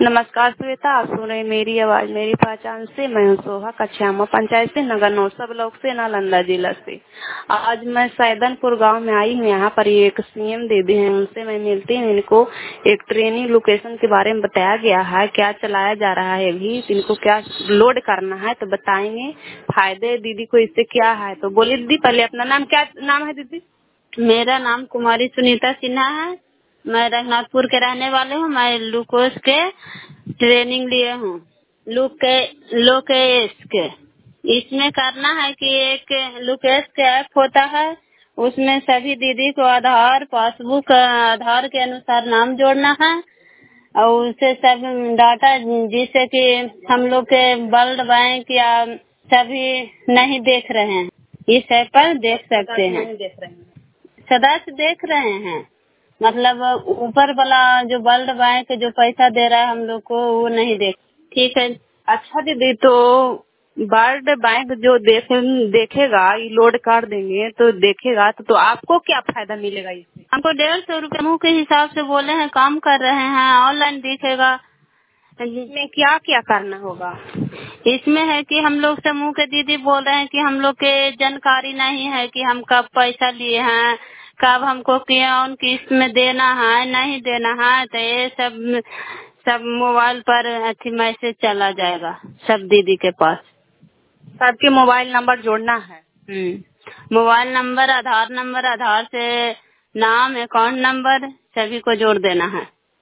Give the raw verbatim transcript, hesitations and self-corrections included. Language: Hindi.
नमस्कार श्वेता, आप सुन रहे मेरी आवाज मेरी पहचान से। मैं हूँ सोहा, कछियामा पंचायत से, नगर नौसा ब्लॉक से, नालंदा जिला से। आज मैं सैदनपुर गांव में आई हूँ। यहाँ पर एक सीएम दीदी हैं, उनसे मैं मिलती हूँ। इनको एक ट्रेनिंग लोकेशन के बारे में बताया गया है, क्या चलाया जा रहा है अभी, इनको क्या लोड करना है तो बताएंगे। फायदे दीदी को इससे क्या है तो बोलिए दीदी। पहले अपना नाम, क्या नाम है दीदी? मेरा नाम कुमारी सुनीता सिन्हा है। मैं रघुनाथपुर के रहने वाले हूँ। मैं लुकोस के ट्रेनिंग लिए हूँ। लुके लोकेस के इसमें करना है कि एक लुकेस के ऐप होता है, उसमें सभी दीदी को आधार, पासबुक, आधार के अनुसार नाम जोड़ना है और उसे सब डाटा, जिससे कि हम लोग के वर्ल्ड बैंक या सभी नहीं देख रहे हैं, इस ऐप पर देख सकते हैं। सदस्य देख रहे हैं, मतलब ऊपर वाला जो वर्ल्ड बैंक जो पैसा दे रहा है हम लोग को, वो नहीं देख। ठीक है। अच्छा दीदी, तो वर्ल्ड बैंक जो देख देखेगा, ये लोड कर देंगे तो देखेगा तो, तो आपको क्या फायदा मिलेगा इससे? हमको डेढ़ सौ रूपये मुँह के हिसाब से बोले हैं, काम कर रहे हैं, ऑनलाइन दिखेगा। इसमें क्या क्या करना होगा? इसमें है कि हम लोग समूह के दीदी बोल रहे हैं कि हम लोग के जानकारी नहीं है कि हम कब पैसा लिए हैं, कब हमको कौन किस्त में देना है, नहीं देना है, तो ये सब सब मोबाइल पर अच्छी मैसेज चला जाएगा सब दीदी के पास। सबके मोबाइल नंबर जोड़ना है। Hmm mobile number, Aadhaar number, Aadhaar से नाम, अकाउंट नंबर सभी को जोड़ देना है।